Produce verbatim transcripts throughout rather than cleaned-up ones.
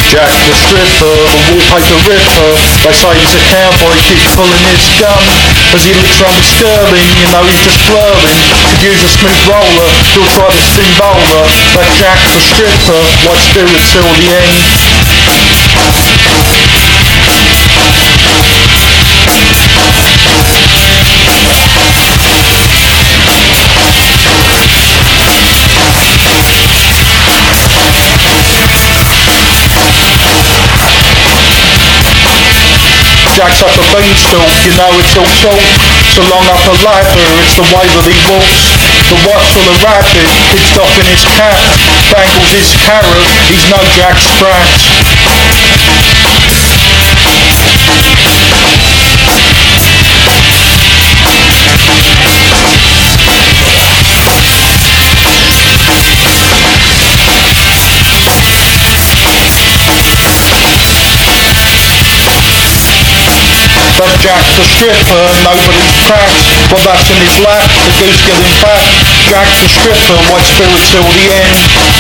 Jack the Stripper, the Wallpaper Ripper. They say he's a cowboy, keeps pulling his gun. As he looks round his Sterling, you know he's just flirting. Could use a smooth roller, he'll try the steamroller. But Jack the Stripper, white spirit till the end. Jack's up a beanstalk, you know it's all talk. So long up a ladder, it's the way that he walks. The wife's full of rabbit, keeps doffing his cap. Bangles his carrot, he's no Jack Sprat. But Jack the Stripper, nobody's prat. Well, that's in his lap, the goose getting fat. Jack the Stripper, white spirit till the end.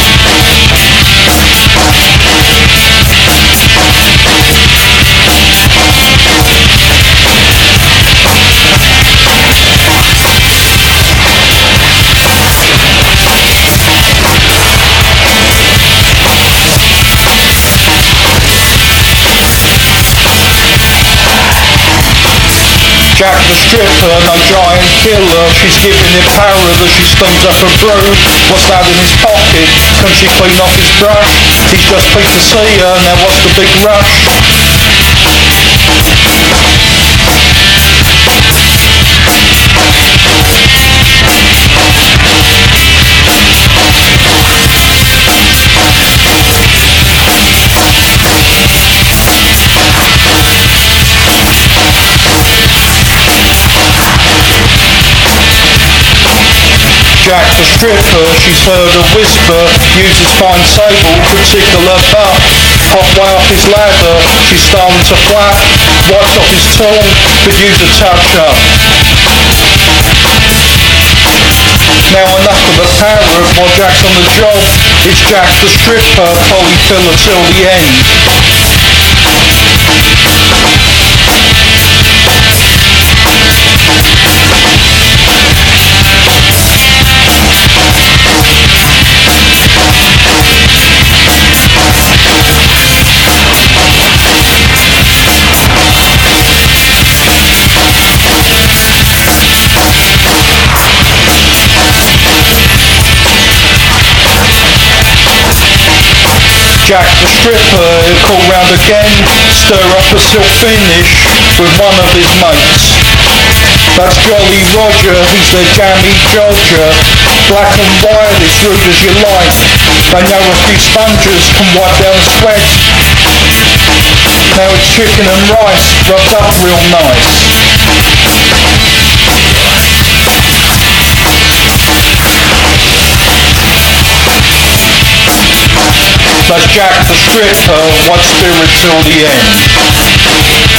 Jack the Stripper, no giant killer. She's giving him power as she steams up a brew. What's that in his pocket? Can she clean off his brush? He's just pleased to see her, now what's the big rush? Jack the Stripper, she's heard a whisper, uses fine sable to tickle her butt. Halfway up his ladder, she's starting to flap, wipes off his tongue, could use a touch-up. Now enough of the parrot, while Jack's on the job, it's Jack the Stripper, polyfiller till the end. Jack the Stripper, he'll call round again, stir up a silk finish with one of his mates. That's Jolly Roger, who's their jammy Georgia. Black and white, as rude as you like. They know a few sponges can wipe down sweat. Now it's chicken and rice, rubbed up real nice. That's Jack the Stripper, white spirit till the end.